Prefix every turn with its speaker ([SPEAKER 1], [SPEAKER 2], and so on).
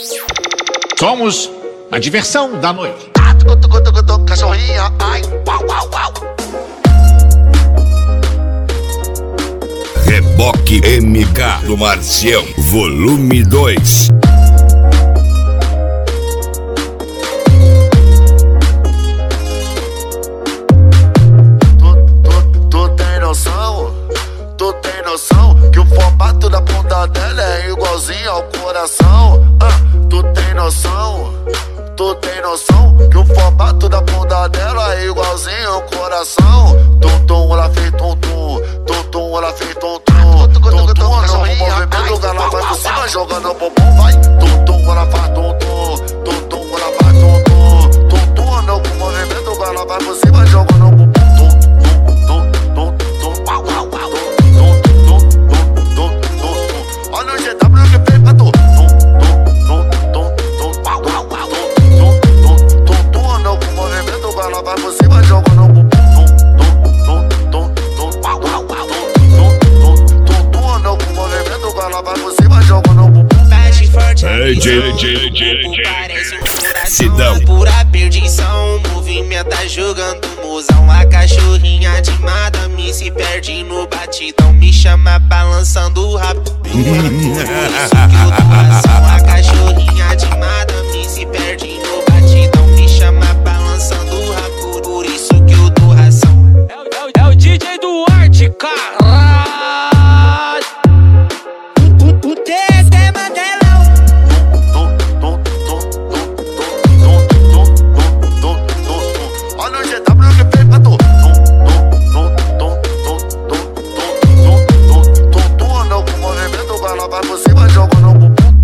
[SPEAKER 1] Somos a diversão da noite.
[SPEAKER 2] Cachorrinha, ai, uau, uau, uau.
[SPEAKER 3] Reboque MK do Marcião, volume 2.
[SPEAKER 2] Tu tem noção que o formato da bunda dela é igualzinho ao coração? Tu tem noção que o formato da bunda dela é igualzinho ao coração? Tum-tum, ela fez tum-tum, tum-tum, ela fez tum-tum, tum-tum, no movimento ela vai por cima jogando o bumbum, vai. Tum-tum, ela faz tum-tum, tum-tum, ela faz tum-tum, tum-tum, no movimento ela vai por cima jogando o bumbum. Olha o GW que fez pra tu. No movimento ela vai por cima jogando o bumbum. No movimento ela vai por cima jogando o bumbum.
[SPEAKER 3] Sidão.
[SPEAKER 4] Pura perdição, movimenta jogando mozão. A cachorrinha de madame se perde no batidão. Me chama balançando o rabo. Por isso que eu dou razão. A cachorrinha de madame se perde no batidão. Me chama balançando o rabo. Por isso que eu dou razão.
[SPEAKER 5] É o DJ Duarte, caralho. O TS é Mandelão.
[SPEAKER 2] Olha o GW que fez pra tu. No movimento ela vai por cima jogando o bumbum.